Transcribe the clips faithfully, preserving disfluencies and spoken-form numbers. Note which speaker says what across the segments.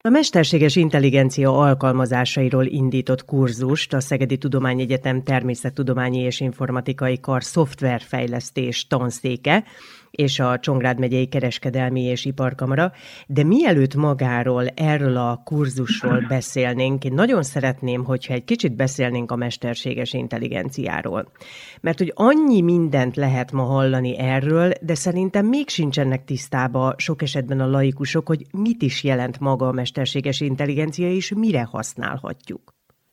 Speaker 1: A mesterséges intelligencia alkalmazásairól indított kurzust a Szegedi Tudományegyetem Természettudományi és Informatikai Kar szoftverfejlesztés tanszéke és a Csongrád megyei Kereskedelmi és Iparkamara, de mielőtt magáról, erről a kurzusról beszélnénk, én nagyon szeretném, hogyha egy kicsit beszélnénk a mesterséges intelligenciáról. Mert hogy annyi mindent lehet ma hallani erről, de szerintem még sincsenek tisztába sok esetben a laikusok, hogy mit is jelent maga a mesterséges intelligencia, és mire használhatjuk.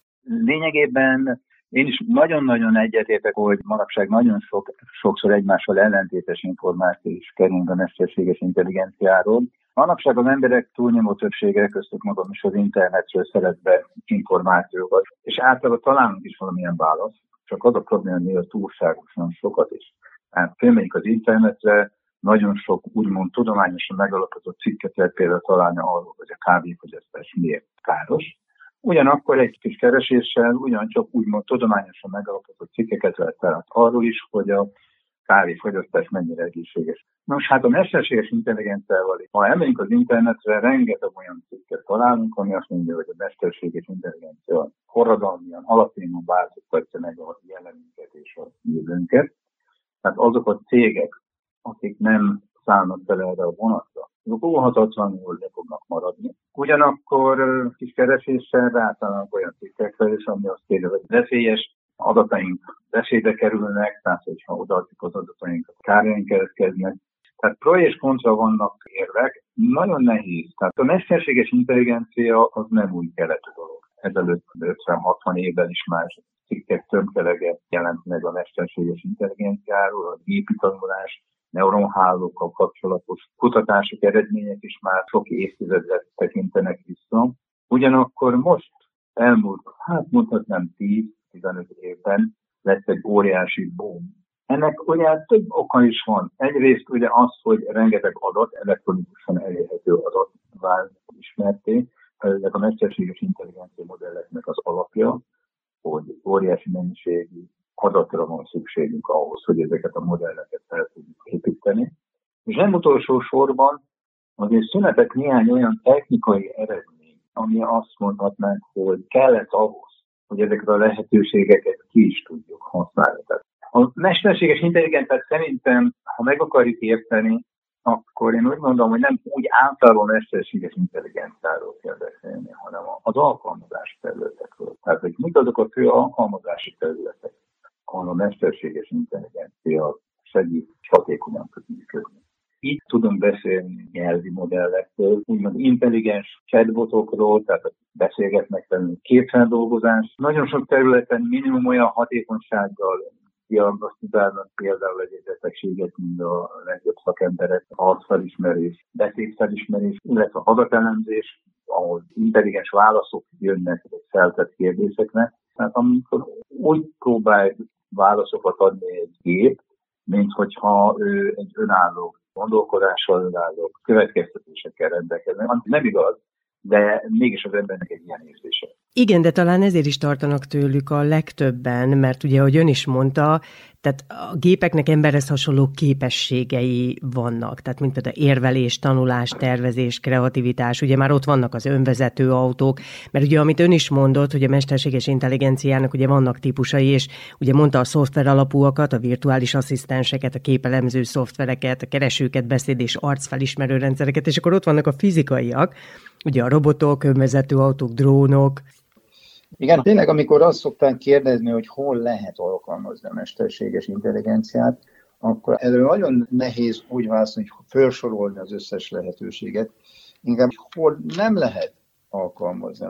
Speaker 2: Lényegében én is nagyon-nagyon egyetértek, hogy manapság nagyon sok, sokszor egymással ellentétes információ is kering a mesterséges intelligenciáról. Manapság az emberek túlnyomó többsége, köztük magam is, az internetről szerez be információkat, és általában találunk is valamilyen választ, csak az a probléma, hogy túlságosan sokat is. Hát fölmegyünk az internetre, nagyon sok úgymond tudományosan megalapozott cikket lehet például találni arról, hogy a kávéfogyasztás miért káros. Ugyanakkor egy kis kereséssel ugyancsak úgymond tudományosan megalapozott cikkeket lehet találni arról is, hogy a kávéfogyasztás mennyire egészséges. Nos, hát a mesterséges intelligenciával, ha elmegyünk az internetre, rengeteg olyan cikket találunk, ami azt mondja, hogy a mesterséges intelligencia forradalmian, alapjában változtatja meg a jelenünket és a jövőnket. Tehát azok a cégek, akik nem szállnak bele erre a vonatra, azok óhatatlanul le fognak maradni. Ugyanakkor kis kereséssel rátalálnak olyan cikkekre, és ami azt kérdez, hogy veszélyes adataink veszélybe kerülnek, tehát hogyha odaadjuk az adatainkat, kárjaink keletkeznek. Tehát pro és kontra vannak érvek, nagyon nehéz. Tehát a mesterséges intelligencia az nem új keletű dolog. Ezelőtt ötven-hatvan évben is más cikkek tömkelege jelent meg a mesterséges intelligenciáról, a gépi tanulás, neuronhálókkal kapcsolatos kutatások, eredmények is már sok évtizedre tekintenek vissza. Ugyanakkor most elmúlt, hát mondhatnám tíz-tizenöt évben lett egy óriási boom. Ennek ugye több oka is van. Egyrészt ugye az, hogy rengeteg adat, elektronikusan elérhető adat vált ismerté. Ezek a mesterséges intelligencia modelleknek az alapja, hogy óriási mennyiségű adatra van szükségünk ahhoz, hogy ezeket a modelleket fel tudjuk építeni. És nem utolsó sorban azért született néhány olyan technikai eredmény, ami azt mondhatnánk, hogy kellett ahhoz, hogy ezeket a lehetőségeket ki is tudjuk használni. Tehát a mesterséges intelligenciát szerintem, ha meg akarjuk érteni, akkor én úgy mondom, hogy nem úgy általában mesterséges intelligenciáról kell beszélni, hanem az alkalmazási területekről. Tehát, hogy mik azok a fő alkalmazási területek, ahol a mesterséges intelligencia segít hatékonyan működni. Itt tudunk beszélni nyelvi modellekről, úgymond intelligens chatbotokról, tehát beszélgetnek velünk képfeldolgozás. Nagyon sok területen minimum olyan hatékonysággal diagnosztizálnak például egy betegséget, mint a legjobb szakemberek, arcfelismerés, beszédfelismerés, illetve adatelemzés, ahol intelligens válaszok jönnek egy feltett kérdéseknek. Tehát amikor úgy próbál válaszokat adni egy gép, mint hogyha ő egy önálló gondolkodással, önálló következtetésekkel rendelkezne. Nem igaz, de mégis az embernek egy ilyen érzése.
Speaker 1: Igen, de talán ezért is tartanak tőlük a legtöbben, mert ugye, ahogy ön is mondta, tehát a gépeknek emberhez hasonló képességei vannak, tehát mint például érvelés, tanulás, tervezés, kreativitás, ugye már ott vannak az önvezető autók, mert ugye amit ön is mondott, hogy a mesterséges intelligenciának ugye vannak típusai, és ugye mondta a szoftver alapúakat, a virtuális asszisztenseket, a képelemző szoftvereket, a keresőket, beszéd és arcfelismerő rendszereket, és akkor ott vannak a fizikaiak, ugye a robotok, önvezető autók, drónok.
Speaker 3: Igen, tényleg, amikor azt szokták kérdezni, hogy hol lehet alkalmazni a mesterséges intelligenciát, akkor erről nagyon nehéz úgy válaszolni, hogy felsorolni az összes lehetőséget, inkább hol nem lehet alkalmazni.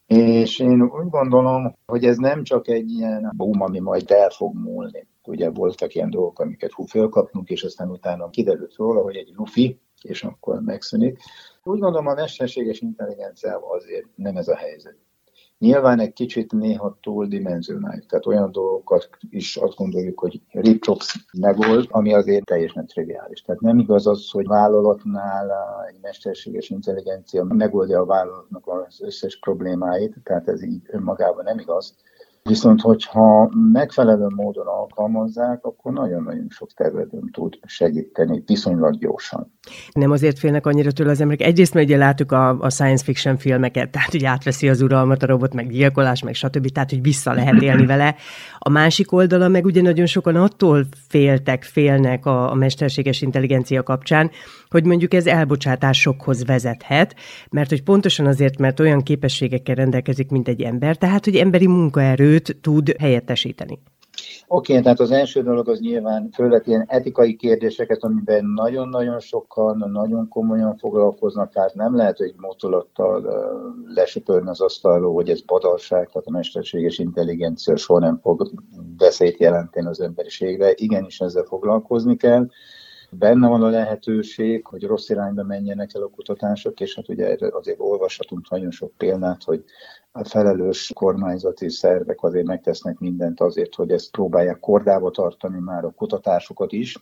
Speaker 3: És én úgy gondolom, hogy ez nem csak egy ilyen boom, ami majd el fog múlni. Ugye voltak ilyen dolgok, amiket hú, fölkapnunk, és aztán utána kiderült róla, hogy egy lufi, és akkor megszűnik. Úgy gondolom, a mesterséges intelligenciával azért nem ez a helyzet. Nyilván egy kicsit néha túldimenzionáljuk, tehát olyan dolgokat is azt gondoljuk, hogy RipTox megold, ami azért teljesen triviális. Tehát nem igaz az, hogy vállalatnál egy mesterséges intelligencia megoldja a vállalatnak az összes problémáit, tehát ez így önmagában nem igaz. Viszont, hogyha megfelelő módon alkalmazzák, akkor nagyon-nagyon sok területen tud segíteni viszonylag gyorsan.
Speaker 1: Nem azért félnek annyira tőle az emberek. Egyrészt mert ugye látjuk a, a science fiction filmeket, tehát hogy átveszi az uralmat a robot, meg gyilkolás, meg stb., tehát hogy vissza lehet élni vele. A másik oldala meg ugye nagyon sokan attól féltek, félnek a, a mesterséges intelligencia kapcsán, hogy mondjuk ez elbocsátásokhoz vezethet, mert hogy pontosan azért, mert olyan képességekkel rendelkezik, mint egy ember, tehát hogy emberi munkaerőt tud helyettesíteni.
Speaker 3: Oké, okay, tehát az első dolog az nyilván főleg ilyen etikai kérdéseket, amiben nagyon-nagyon sokan, nagyon komolyan foglalkoznak, tehát nem lehet, hogy motolattal lesöpörni az asztalról, hogy ez badalság, tehát a mesterséges intelligencia soha nem fog veszélyt jelenteni az emberiségre. Igenis ezzel foglalkozni kell. Benne van a lehetőség, hogy rossz irányba menjenek el a kutatások, és hát ugye azért olvashatunk nagyon sok példát, hogy a felelős kormányzati szervek azért megtesznek mindent azért, hogy ezt próbálják kordába tartani már a kutatásokat is,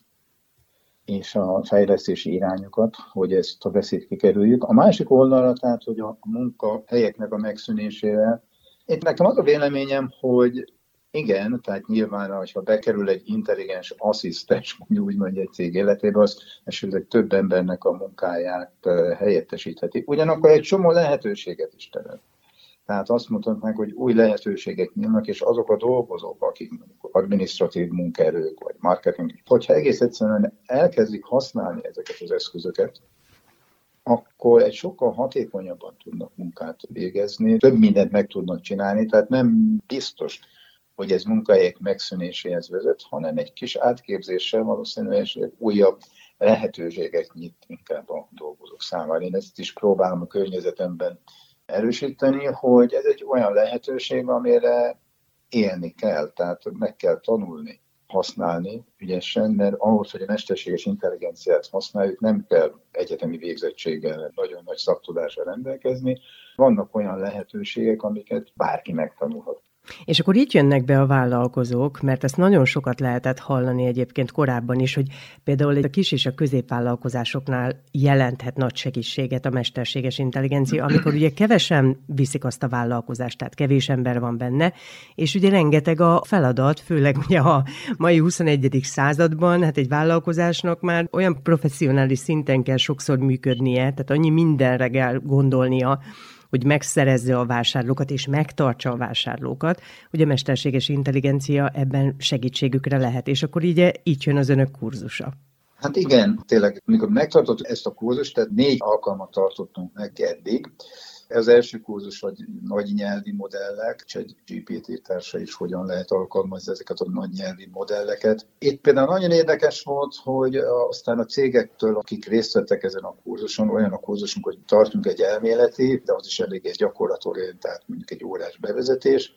Speaker 3: és a fejlesztési irányokat, hogy ezt a veszélyt kikerüljük. A másik oldalra, tehát, hogy a munkahelyeknek a megszűnésével, itt nekem az a véleményem, hogy igen, tehát nyilván, ha bekerül egy intelligens asszisztens, úgy mondja egy cég életébe, az esetleg több embernek a munkáját helyettesítheti. Ugyanakkor egy csomó lehetőséget is teremt. Tehát azt mutatnánk, hogy új lehetőségek nyílnak, és azok a dolgozók, akik adminisztratív munkaerők, vagy marketing, hogyha egész egyszerűen elkezdik használni ezeket az eszközöket, akkor egy sokkal hatékonyabban tudnak munkát végezni, több mindent meg tudnak csinálni, tehát nem biztos, hogy ez munkahelyek megszűnéséhez vezet, hanem egy kis átképzéssel valószínűleg újabb lehetőségek nyit inkább a dolgozók számára. Én ezt is próbálom a környezetemben erősíteni, hogy ez egy olyan lehetőség, amire élni kell, tehát meg kell tanulni, használni ügyesen, mert ahhoz, hogy a mesterséges intelligenciát használjuk, nem kell egyetemi végzettséggel, nagyon nagy szaktudással rendelkezni. Vannak olyan lehetőségek, amiket bárki megtanulhat.
Speaker 1: És akkor itt jönnek be a vállalkozók, mert ezt nagyon sokat lehetett hallani egyébként korábban is, hogy például a kis és a középvállalkozásoknál jelenthet nagy segítséget a mesterséges intelligencia, amikor ugye kevesen viszik azt a vállalkozást, tehát kevés ember van benne, és ugye rengeteg a feladat, főleg ugye a mai huszonegyedik században, hát egy vállalkozásnak már olyan professzionális szinten kell sokszor működnie, tehát annyi mindenre kell gondolnia, hogy megszerezze a vásárlókat és megtartsa a vásárlókat, hogy a mesterséges intelligencia ebben segítségükre lehet. És akkor így, így jön az önök kurzusa.
Speaker 3: Hát igen, tényleg, amikor megtartottuk ezt a kurzust, tehát négy alkalmat tartottunk meg eddig. Az első kurzus, hogy nagy nyelvi modellek, és egy gé pé té társa is hogyan lehet alkalmazni ezeket a nagy nyelvi modelleket. Itt például nagyon érdekes volt, hogy aztán a cégektől, akik részt vettek ezen a kurzuson, olyan a kurzusunk, hogy tartunk egy elméleti, de az is elég egy gyakorlatorientált, mondjuk egy órás bevezetés.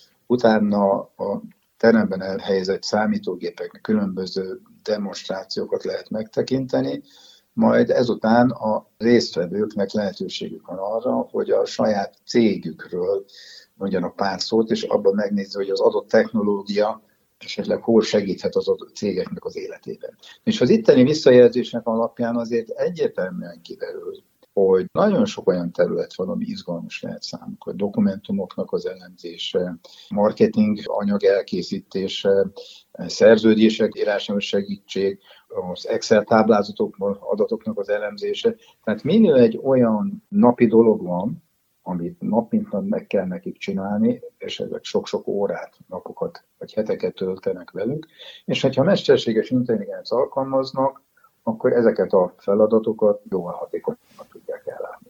Speaker 3: Utána a teremben elhelyezett számítógépeknek különböző demonstrációkat lehet megtekinteni, majd ezután a résztvevőknek lehetőségük van arra, hogy a saját cégükről mondjanak pár szót, és abban megnézni, hogy az adott technológia esetleg hol segíthet az adott cégeknek az életében. És az itteni visszajelzésnek alapján azért egyértelműen kiderül, hogy nagyon sok olyan terület van, ami izgalmas lehet számukra. Dokumentumoknak az elemzése, marketing anyag elkészítése, szerződések írásához segítség, az Excel táblázatokban adatoknak az elemzése. Tehát minél egy olyan napi dolog van, amit nap mint nap meg kell nekik csinálni, és ezek sok-sok órát, napokat vagy heteket töltenek velük, és hogyha mesterséges intelligenciát alkalmaznak, akkor ezeket a feladatokat jóval hatékonyabban tudják ellátni.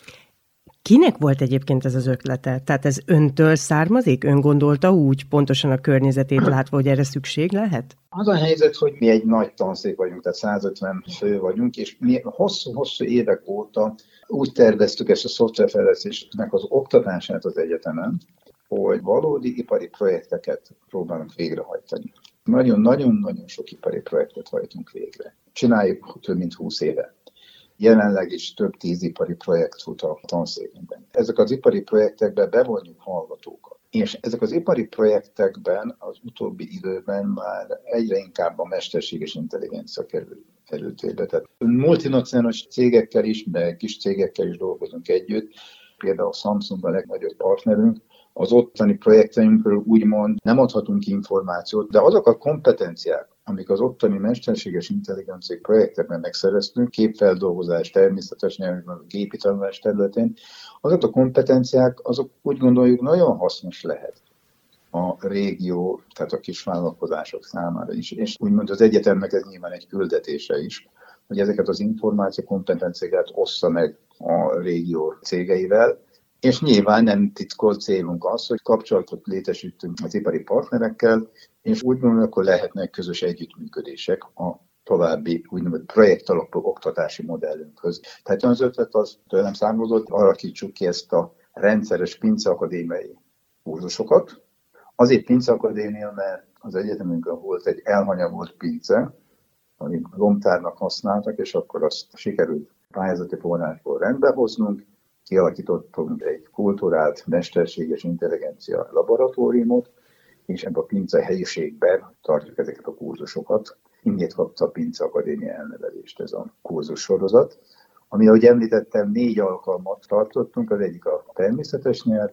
Speaker 1: Kinek volt egyébként ez az ötlete? Tehát ez öntől származik? Ön gondolta úgy, pontosan a környezetét látva, hogy erre szükség lehet?
Speaker 3: Az a helyzet, hogy mi egy nagy tanszék vagyunk, tehát százötven fő vagyunk, és mi hosszú-hosszú évek óta úgy terveztük ezt a szoftverfejlesztésnek az oktatását az egyetemen, hogy valódi ipari projekteket próbálunk végrehajtani. Nagyon-nagyon-nagyon sok ipari projektet hajtunk végre. Csináljuk több mint húsz éve. Jelenleg is több tíz ipari projekt fut a tanszékünkben. Ezek az ipari projektekben bevonjuk hallgatókat. És ezek az ipari projektekben az utóbbi időben már egyre inkább a mesterséges intelligencia kerül előtérbe. Tehát multinacionális cégekkel is, de kis cégekkel is dolgozunk együtt. Például a Samsung a legnagyobb partnerünk, Az ottani projekteinkről úgymond nem adhatunk információt, de azok a kompetenciák, amik az ottani mesterséges intelligencia projektekben megszereztünk, képfeldolgozás, természetes nyelvben, gépi tanulás területén, azok a kompetenciák, azok úgy gondoljuk nagyon hasznos lehet a régió, tehát a kisvállalkozások számára is. És úgymond az egyetemnek ez nyilván egy küldetése is, hogy ezeket az információ kompetenciákat ossza meg a régió cégeivel, és nyilván nem titkolt célunk az, hogy kapcsolatot létesítünk az ipari partnerekkel, és úgy gondolom, akkor lehetnek közös együttműködések a további úgynevezett projektalapú oktatási modellünkhöz. Tehát az ötlet az tőlem származott, alakítsuk ki ezt a rendszeres pinceakadémiai kurzusokat. Azért pinceakadémia, mert az egyetemünkön volt egy elhanyagolt pince, amit lomtárnak használtak, és akkor azt sikerült pályázati forrásból rendbehoznunk, kialakítottunk egy kulturált, mesterséges intelligencia laboratóriumot, és ebben a pince helyiségben tartjuk ezeket a kurzusokat. Innét kapta a Pince Akadémia elnevezést ez a kurzus-sorozat, ami, ahogy említettem, négy alkalmat tartottunk, az egyik a természetes nyelv,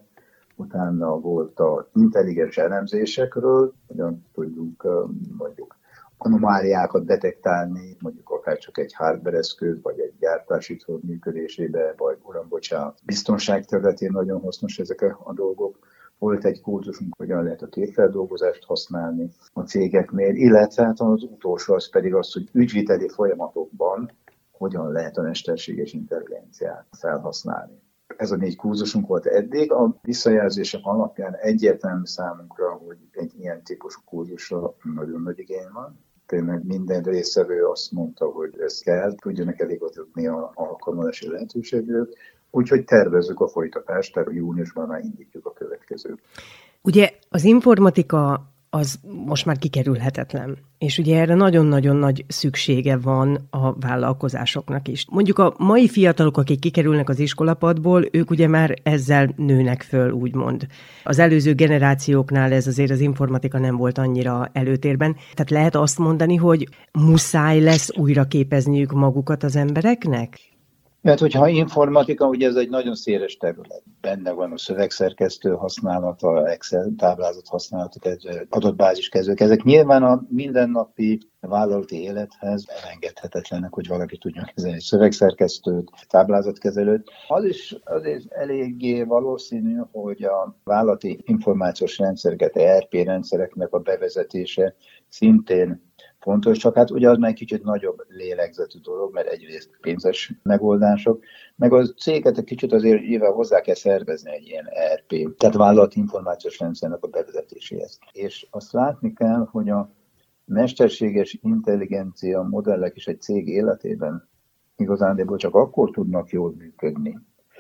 Speaker 3: utána volt a intelligens elemzésekről, hogyan tudjuk mondjuk anomáliákat detektálni, mondjuk akár csak egy hardware eszköz, vagy egy gyártási cég működésébe, vagy uram, bocsánat, biztonság területén nagyon hasznos ezek a dolgok. Volt egy kurzusunk, hogyan lehet a képfeldolgozást használni a cégeknél, illetve hát az utolsó az pedig az, hogy ügyviteli folyamatokban hogyan lehet a mesterséges intelligenciát felhasználni. Ez a négy kurzusunk volt eddig. A visszajelzések alapján egyértelmű számunkra, hogy egy ilyen típusú kurzusra nagyon nagy igény van. Tényleg minden résztvevő azt mondta, hogy ez kell, tudjanak elég adni az alkalmazási lehetőségről. Úgyhogy tervezzük a folytatást, tehát júniusban már indítjuk a következő.
Speaker 1: Ugye az informatika az most már kikerülhetetlen, és ugye erre nagyon-nagyon nagy szüksége van a vállalkozásoknak is. Mondjuk a mai fiatalok, akik kikerülnek az iskolapadból, ők ugye már ezzel nőnek föl, úgymond. Az előző generációknál ez azért az informatika nem volt annyira előtérben. Tehát lehet azt mondani, hogy muszáj lesz újra képezniük magukat az embereknek?
Speaker 3: Mert hogyha informatika, ugye ez egy nagyon széles terület. Benne van a szövegszerkesztő használata, Excel táblázat használata, adatbáziskezelők. Ezek nyilván a mindennapi vállalati élethez elengedhetetlenek, hogy valaki tudjon kezelni egy szövegszerkesztőt, táblázatkezelőt. Az is azért eléggé valószínű, hogy a vállalati információs rendszereket, E R P rendszereknek a bevezetése szintén fontos, csak hát ugye az már egy kicsit nagyobb lélegzetű dolog, mert egyrészt pénzes megoldások, meg a céget egy kicsit azért nyilván hozzá kell szervezni egy ilyen E R P, tehát vállalati információs rendszernek a bevezetéséhez. És azt látni kell, hogy a mesterséges intelligencia modellek is egy cég életében igazándiból csak akkor tudnak jól működni,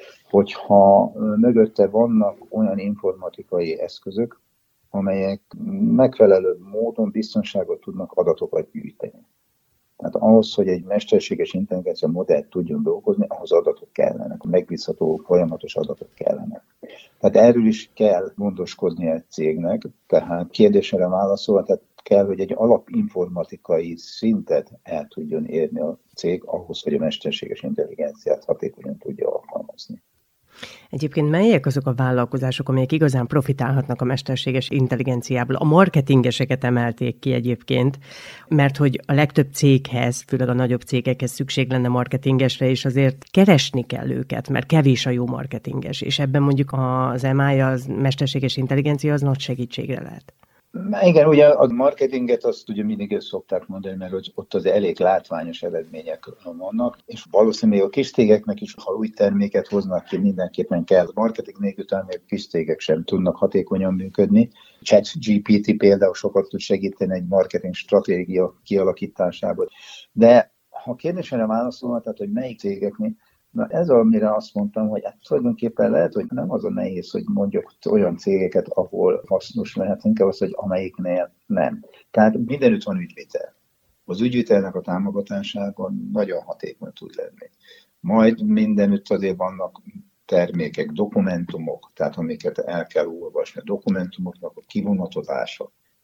Speaker 3: hogyha mögötte vannak olyan informatikai eszközök, amelyek megfelelő módon biztonságot tudnak adatokat gyűjteni. Tehát ahhoz, hogy egy mesterséges intelligencia modellt tudjon dolgozni, ahhoz adatok kellenek, megbízható, folyamatos adatok kellenek. Tehát erről is kell gondoskodni egy cégnek, tehát kérdésre válaszolva, tehát kell, hogy egy alapinformatikai szintet el tudjon érni a cég ahhoz, hogy a mesterséges intelligenciát hatékonyan tudja alkalmazni.
Speaker 1: Egyébként melyek azok a vállalkozások, amelyek igazán profitálhatnak a mesterséges intelligenciából? A marketingeseket emelték ki egyébként, mert hogy a legtöbb céghez, főleg a nagyobb cégekhez szükség lenne marketingesre, és azért keresni kell őket, mert kevés a jó marketinges, és ebben mondjuk az em i, az mesterséges intelligencia, az nagy segítségre lehet.
Speaker 3: Igen, ugye a marketinget azt ugye mindig ezt szokták mondani, mert ott az elég látványos eredmények vannak, és valószínűleg a kis cégeknek is, ha új terméket hoznak ki, mindenképpen kell. Marketing nélkül talán még kis cégek sem tudnak hatékonyan működni. ChatGPT például sokat tud segíteni egy marketing stratégia kialakításában. De ha kérdésre válaszolva, tehát hogy melyik cégeknél, na ez amire azt mondtam, hogy hát tulajdonképpen lehet, hogy nem az a nehéz, hogy mondjuk olyan cégeket, ahol hasznos lehet, inkább az, hogy amelyiknél nem. Tehát mindenütt van ügyvitel. Az ügyvitelnek a támogatásában nagyon hatékony tud lenni. Majd mindenütt azért vannak termékek, dokumentumok, tehát amiket el kell olvasni. A dokumentumoknak a kivonatozása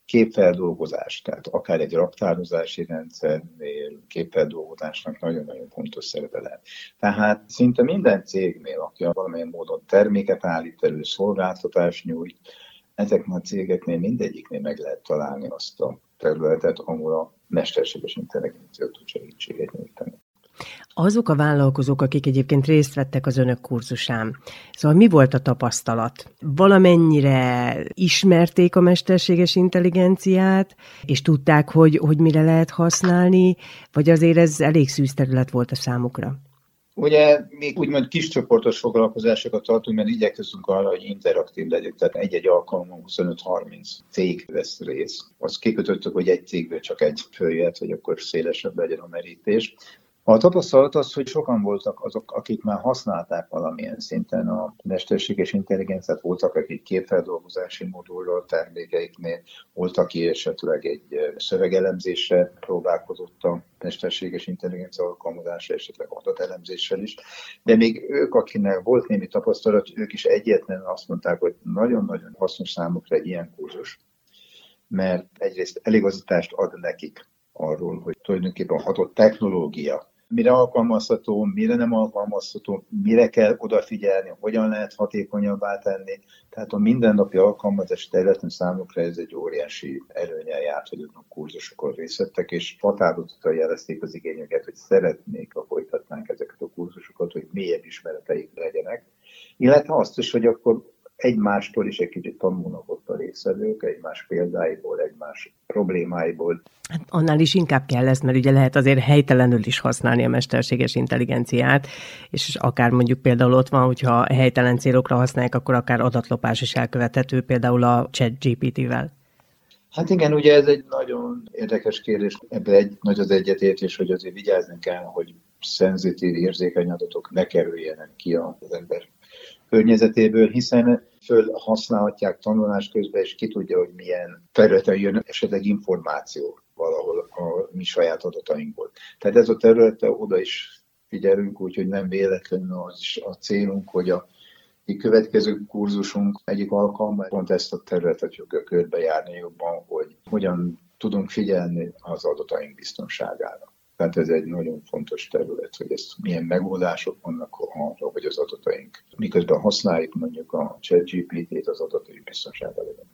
Speaker 3: képfeldolgozás, tehát akár egy raktározási rendszernél képfeldolgozásnak nagyon-nagyon fontos szerepe lehet. Tehát szinte minden cégnél, aki valamilyen módon terméket állít elő, szolgáltatást nyújt, ezeknek a cégeknél mindegyiknél meg lehet találni azt a területet, ahol a mesterséges intelligencia tud segítséget nyújtani.
Speaker 1: Azok a vállalkozók, akik egyébként részt vettek az önök kurzusán, szóval mi volt a tapasztalat? Valamennyire ismerték a mesterséges intelligenciát, és tudták, hogy, hogy mire lehet használni, vagy azért ez elég szűz terület volt a számukra?
Speaker 3: Ugye még úgymond kiscsoportos foglalkozásokat tartunk, mert igyekezünk arra, hogy interaktív legyünk, tehát egy-egy alkalommal huszonöt-harminc cég vesz részt. Azt kikötöttük, hogy egy cégből csak egy följöhet, hogy akkor szélesebb legyen a merítés. A tapasztalat az, hogy sokan voltak azok, akik már használták valamilyen szinten a mesterséges intelligenciát, voltak, akik képfeldolgozási modulról termékeiknél, voltak, aki esetleg egy szövegelemzésre próbálkozott a mesterséges intelligencia alkalmazása, esetleg adatelemzéssel is, de még ők, akinek volt némi tapasztalat, ők is egyetlen azt mondták, hogy nagyon-nagyon hasznos számukra egy ilyen kurzus, mert egyrészt eligazítást ad nekik arról, hogy tulajdonképpen adott technológia mire alkalmazható, mire nem alkalmazható, mire kell odafigyelni, hogyan lehet hatékonyabbá tenni. Tehát a mindennapi alkalmazás területen számukra ez egy óriási előnnyel járt, hogy a kurzusokon részt vettek, és határozottan jelezték az igényüket, hogy szeretnék, ha folytatnánk ezeket a kurzusokat, hogy mélyebb ismereteik legyenek. Illetve azt is, hogy akkor egymástól is egy kicsit tanulnak ott a résztvevők, egymás példáiból, egymás problémáiból.
Speaker 1: Hát annál is inkább kell lesz, mert ugye lehet azért helytelenül is használni a mesterséges intelligenciát, és akár mondjuk például ott van, hogyha helytelen célokra használják, akkor akár adatlopás is elkövethető, például a ChatGPT-vel.
Speaker 3: Hát igen, ugye ez egy nagyon érdekes kérdés, ebben egy nagy az egyetértés, hogy azért vigyázni kell, hogy szenzitív, érzékeny adatok ne kerüljenek ki az ember környezetéből, hiszen fölhasználhatják tanulás közben, és ki tudja, hogy milyen területen jön esetleg információ valahol a mi saját adatainkból. Tehát ez a területe, oda is figyelünk, úgyhogy nem véletlenül az is a célunk, hogy a következő kurzusunk egyik alkalommal pont ezt a területet fogja körbejárni jobban, hogy hogyan tudunk figyelni az adataink biztonságára. Tehát ez egy nagyon fontos terület, hogy ez milyen megoldások vannak arra, hogy az adataink, miközben használjuk mondjuk a ChatGPT-t, az adataink biztonsága legyen.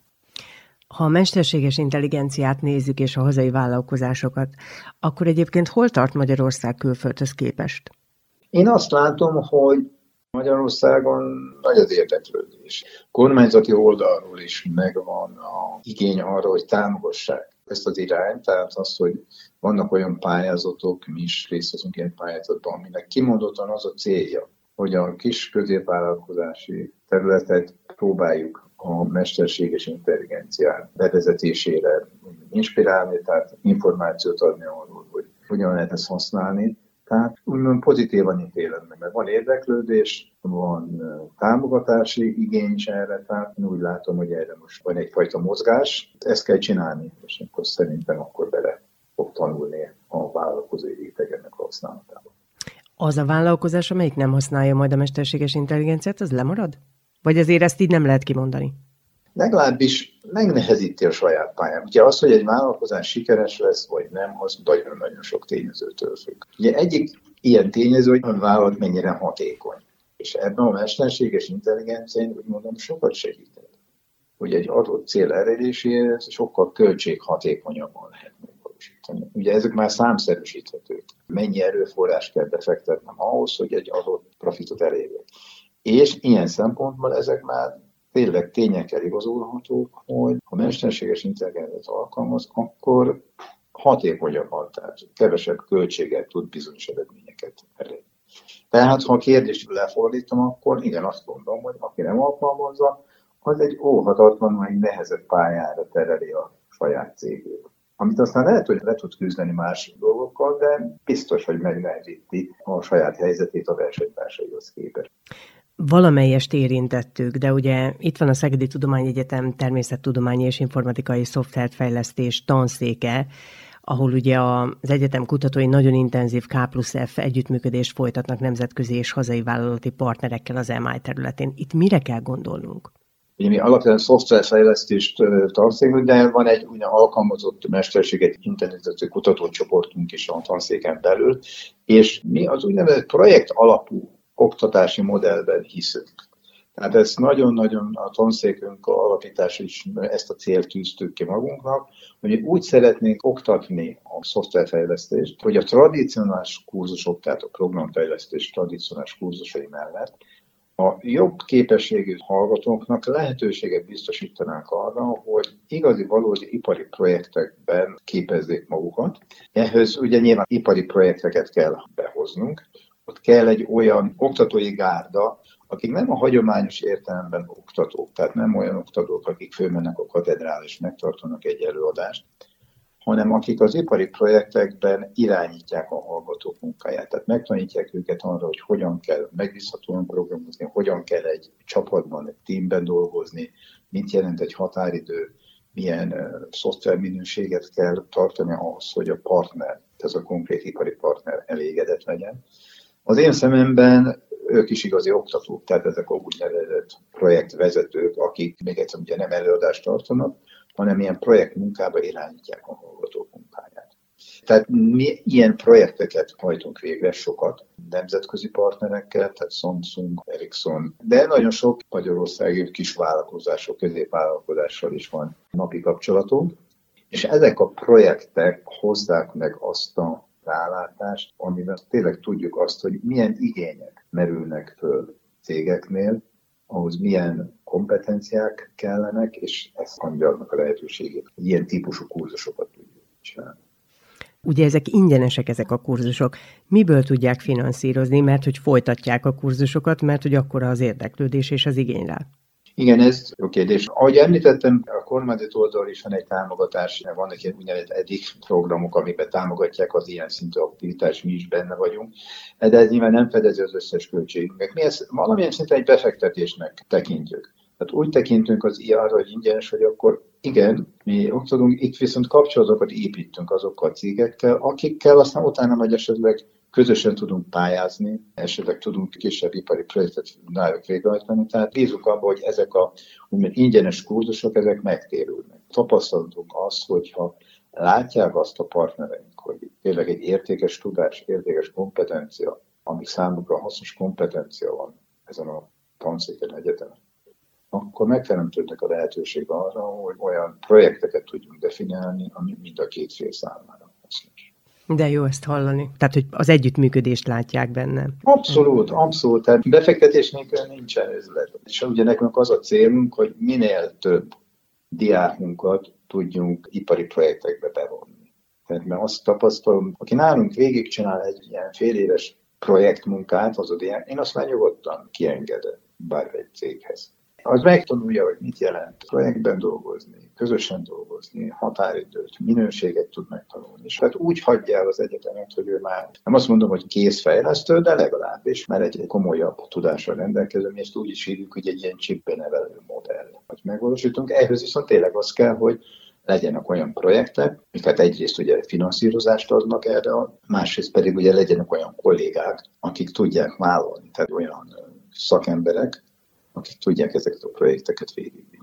Speaker 1: Ha a mesterséges intelligenciát nézzük és a hazai vállalkozásokat, akkor egyébként hol tart Magyarország külföldhöz képest?
Speaker 3: Én azt látom, hogy Magyarországon nagy az érdeklődés. Kormányzati oldalról is megvan az igény arra, hogy támogassák ezt az irányt, tehát az, hogy vannak olyan pályázatok, mi is részt veszünk ilyen pályázatban, aminek kimondottan az a célja, hogy a kis középvállalkozási területet próbáljuk a mesterséges intelligencia bevezetésére inspirálni, tehát információt adni arról, hogy hogyan lehet ezt használni. Tehát úgymond pozitívan ítélem meg, mert van érdeklődés, van támogatási igény is erre, tehát én úgy látom, hogy erre most van egyfajta mozgás, ezt kell csinálni, és akkor szerintem akkor bele fog tanulni a vállalkozói rétegnek a használatába.
Speaker 1: Az a vállalkozás, amelyik nem használja majd a mesterséges intelligenciát, az lemarad? Vagy azért ezt így nem lehet kimondani?
Speaker 3: Legalábbis megnehezíti a saját pályán. Ugye az, hogy egy vállalkozás sikeres lesz, vagy nem, az nagyon-nagyon sok tényezőtől függ. Ugye egyik ilyen tényező, hogy a vállalat mennyire hatékony. És ebben a mesterséges intelligencia, úgy mondom, sokat segített. Hogy egy adott cél eléréséhez sokkal költséghatékonyabban lehet megvalósítani. Ugye ezek már számszerűsíthetők. Mennyi erőforrás kell befektetnem ahhoz, hogy egy adott profitot elérjek. És ilyen szempontból ezek már tényleg tényekkel igazolhatók, hogy ha mesterséges intelligenciát alkalmaz, akkor hatékonyabban, tehát kevesebb költséggel tud bizonyos eredményeket elérni. Tehát, ha a kérdést lefordítom, akkor igen, azt mondom, hogy aki nem alkalmazza, az egy óhatatlanul egy nehezebb pályára tereli a saját cégét. Amit aztán lehet, hogy le tud küzdeni más dolgokkal, de biztos, hogy megnehezíti a saját helyzetét a versenytársaihoz képest.
Speaker 1: Valamelyest érintettük, de ugye itt van a Szegedi Tudományegyetem Természettudományi és Informatikai Szoftverfejlesztés tanszéke, ahol ugye az egyetem kutatói nagyon intenzív K plusz F együttműködést folytatnak nemzetközi és hazai vállalati partnerekkel az em i területén. Itt mire kell gondolnunk?
Speaker 3: Ugye mi alapvetően szoftverfejlesztést tanszékünk, de van egy ugye alkalmazott mesterséget internetező kutatócsoportunk is a tanszéken belül, és mi az úgynevezett projekt alapú oktatási modellben hiszünk. Tehát ez nagyon-nagyon a tanszékünk alapítás is ezt a célt tűztük ki magunknak, hogy úgy szeretnénk oktatni a szoftverfejlesztést, hogy a tradicionális kurzusok, tehát a programfejlesztés tradicionális kurzusai mellett a jobb képességű hallgatóknak lehetőséget biztosítanánk arra, hogy igazi, valódi ipari projektekben képezzék magukat. Ehhez ugye nyilván ipari projekteket kell behoznunk, ott kell egy olyan oktatói gárda, akik nem a hagyományos értelemben oktatók, tehát nem olyan oktatók, akik fölmennek a katedrál és megtartanak egy előadást, hanem akik az ipari projektekben irányítják a hallgatók munkáját. Tehát megtanítják őket arra, hogy hogyan kell megbízhatóan programozni, hogyan kell egy csapatban, egy teamben dolgozni, mit jelent egy határidő, milyen uh, szoftverminőséget kell tartani ahhoz, hogy a partner, ez a konkrét ipari partner elégedett legyen. Az én szememben ők is igazi oktatók, tehát ezek a úgynevezett projektvezetők, akik még egyszer ugye nem előadást tartanak, hanem ilyen projektmunkába irányítják a hallgatók munkáját. Tehát mi ilyen projekteket hajtunk végre sokat nemzetközi partnerekkel, tehát Samsung, Ericsson, de nagyon sok magyarországi kis vállalkozások, középvállalkozással is van napi kapcsolatunk, és ezek a projektek hozzák meg azt a rálátást, amiben tényleg tudjuk azt, hogy milyen igények merülnek föl cégeknél, ahhoz milyen kompetenciák kellenek, és ezt adja annak a lehetőségét, hogy ilyen típusú kurzusokat tudjuk csinálni.
Speaker 1: Ugye ezek ingyenesek, ezek a kurzusok. Miből tudják finanszírozni, mert hogy folytatják a kurzusokat, mert hogy akkora az érdeklődés és az igény rá?
Speaker 3: Igen, ez jó kérdés. Ahogy említettem, a kormányzat oldalról is van egy támogatás, vannak ilyen úgynevezett eddig programok, amiben támogatják az ilyen szintű aktivitást, mi is benne vagyunk, de ez nyilván nem fedezi az összes költségünket. Mi ezt valamilyen szinten egy befektetésnek tekintjük. Tehát úgy tekintünk az arra, hogy ingyenes, hogy akkor igen, mi oktatunk, itt viszont kapcsolatokat építünk azokkal a cégekkel, akikkel aztán utána majd esetleg közösen tudunk pályázni, esetleg tudunk kisebb ipari projektet náluk végrehajtani, tehát bízunk abban, hogy ezek a úgymond ingyenes kurzusok, ezek megtérülnek. Tapasztalatunk az, hogyha látják azt a partnereink, hogy tényleg egy értékes tudás, értékes kompetencia, ami számukra hasznos kompetencia van ezen a tanszéken, egyetemen, akkor megteremtődnek a lehetőség arra, hogy olyan projekteket tudjunk definiálni, ami mind a két fél számára hasznos.
Speaker 1: De jó ezt hallani. Tehát, hogy az együttműködést látják benne.
Speaker 3: Abszolút, abszolút. Tehát befektetés nélkül nincsen üzlet. És ugye nekünk az a célunk, hogy minél több diákunkat tudjunk ipari projektekbe bevonni. Tehát mert azt tapasztalom, aki nálunk végigcsinál egy ilyen fél éves projektmunkát, az a diák, én azt már nyugodtan kiengedem bármely céghez. Az megtanulja, hogy mit jelent projektben dolgozni, közösen dolgozni, határidőt, minőséget tud megtanulni. És hát úgy hagyja el az egyetemet, hogy ő már nem azt mondom, hogy készfejlesztő, de legalábbis már egy komosabb tudással rendelkező, és ezt úgy is hívjuk, hogy egy ilyen chipbe nevelő modell, hogy megvalósítunk. Ehhez viszont tényleg az kell, hogy legyenek olyan projektek, amiket egyrészt ugye finanszírozást adnak erre, másrészt pedig ugye legyenek olyan kollégák, akik tudják vállalni, tehát olyan szakemberek, akik tudják ezeket a projekteket végigvinni.